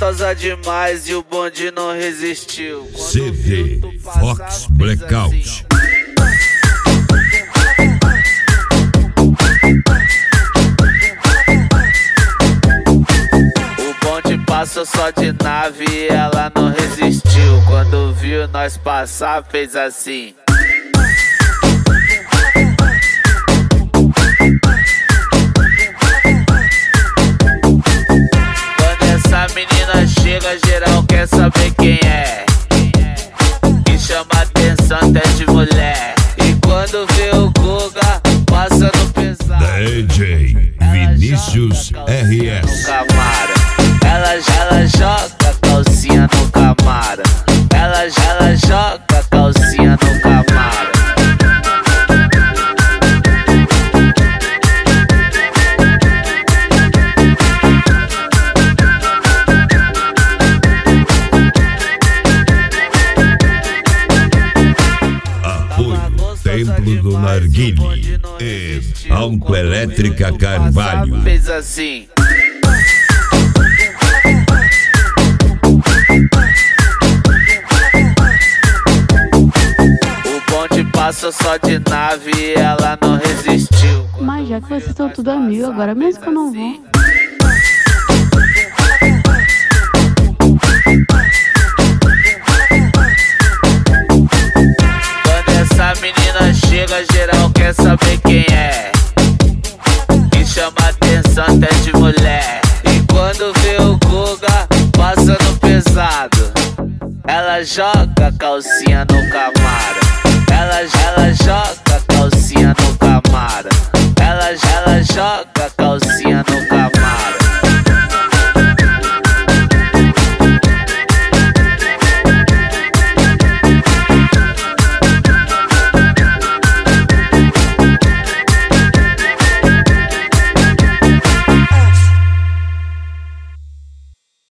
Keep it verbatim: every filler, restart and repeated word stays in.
gostosa demais e o bonde não resistiu. Quando C D Fox Blackout. O bonde passou só de nave e ela não resistiu. Quando viu nós passar, fez assim. Menina chega, geral quer saber quem é. Que chama atenção até de mulher. E quando vê o Guga, passa no pesado. D J Vinícius R S. Camara. Ela, ela joga calcinha no Camara. Ela, ela joga calcinha no Camara. Templo do Narguile e Autoelétrica Carvalho. Fez assim. O bonde passou só de nave e ela não resistiu. Mas já que vocês estão tudo amigo, agora mesmo que eu não vou. Essa menina chega, geral quer saber quem é. Que chama atenção até de mulher. E quando vê o Guga, passa no pesado. Ela joga calcinha no Camara. Ela, ela